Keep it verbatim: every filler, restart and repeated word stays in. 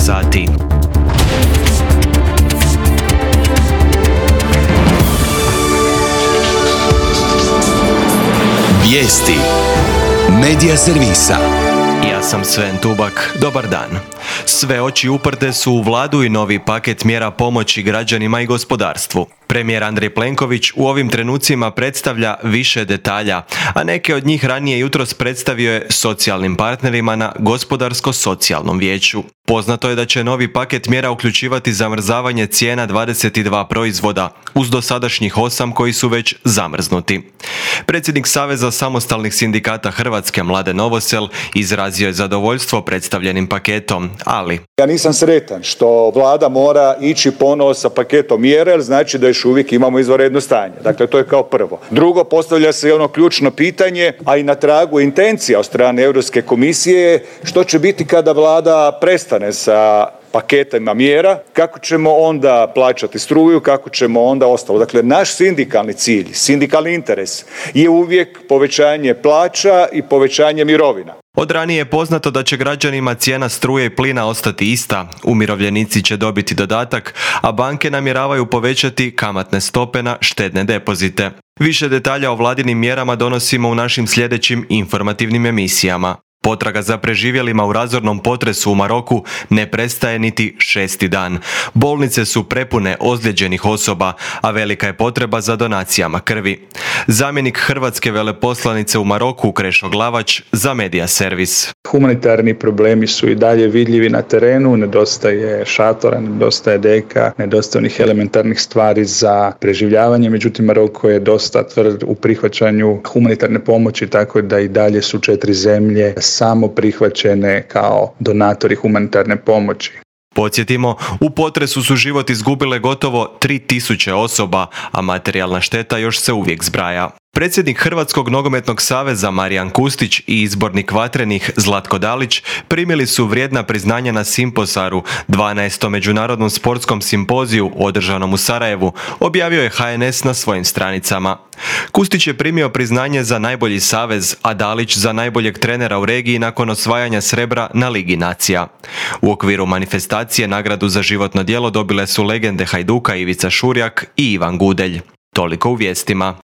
sati. Vijesti Medija servisa. Ja sam Sven Tubak, dobar dan. Sve oči uprte su u vladu i novi paket mjera pomoći građanima i gospodarstvu. Premijer Andrej Plenković u ovim trenucima predstavlja više detalja, a neke od njih ranije jutros predstavio je socijalnim partnerima na Gospodarsko-socijalnom vijeću. Poznato je da će novi paket mjera uključivati zamrzavanje cijena dvadeset dva proizvoda, uz dosadašnjih osam koji su već zamrznuti. Predsjednik Saveza samostalnih sindikata Hrvatske Mladen Novosel izrazio je zadovoljstvo predstavljenim paketom, ali... Ja nisam sretan što vlada mora ići ponovo sa paketom mjera, jer znači da još uvijek imamo izvanredno stanje. Dakle, to je kao prvo. Drugo, postavlja se ono ključno pitanje, a i na tragu intencija od strane Europske komisije, što će biti kada vlada prestane sa paketima mjera, kako ćemo onda plaćati struju, kako ćemo onda ostalo. Dakle, naš sindikalni cilj, sindikalni interes je uvijek povećanje plaća i povećanje mirovina. Od ranije je poznato da će građanima cijena struje i plina ostati ista, umirovljenici će dobiti dodatak, a banke namjeravaju povećati kamatne stope na štedne depozite. Više detalja o vladinim mjerama donosimo u našim sljedećim informativnim emisijama. Potraga za preživjelima u razornom potresu u Maroku ne prestaje niti šesti dan. Bolnice su prepune ozlijeđenih osoba, a velika je potreba za donacijama krvi. Zamjenik hrvatske veleposlanice u Maroku Krešo Glavač za Medija servis. Humanitarni problemi su i dalje vidljivi na terenu, nedostaje šatora, nedostaje deka, nedostaje onih elementarnih stvari za preživljavanje, međutim Maroko je dosta tvrd u prihvaćanju humanitarne pomoći, tako da i dalje su četiri zemlje samo prihvaćene kao donatori humanitarne pomoći. Podsjetimo, u potresu su život izgubile gotovo tri tisuće osoba, a materijalna šteta još se uvijek zbraja. Predsjednik Hrvatskog nogometnog saveza Marijan Kustić i izbornik Vatrenih Zlatko Dalić primili su vrijedna priznanja na Simposaru, dvanaestom međunarodnom sportskom simpoziju održanom u Sarajevu, objavio je ha en es na svojim stranicama. Kustić je primio priznanje za najbolji savez, a Dalić za najboljeg trenera u regiji nakon osvajanja srebra na Ligi nacija. U okviru manifestacije nagradu za životno djelo dobile su legende Hajduka Ivica Šurjak i Ivan Gudelj. Toliko u vijestima.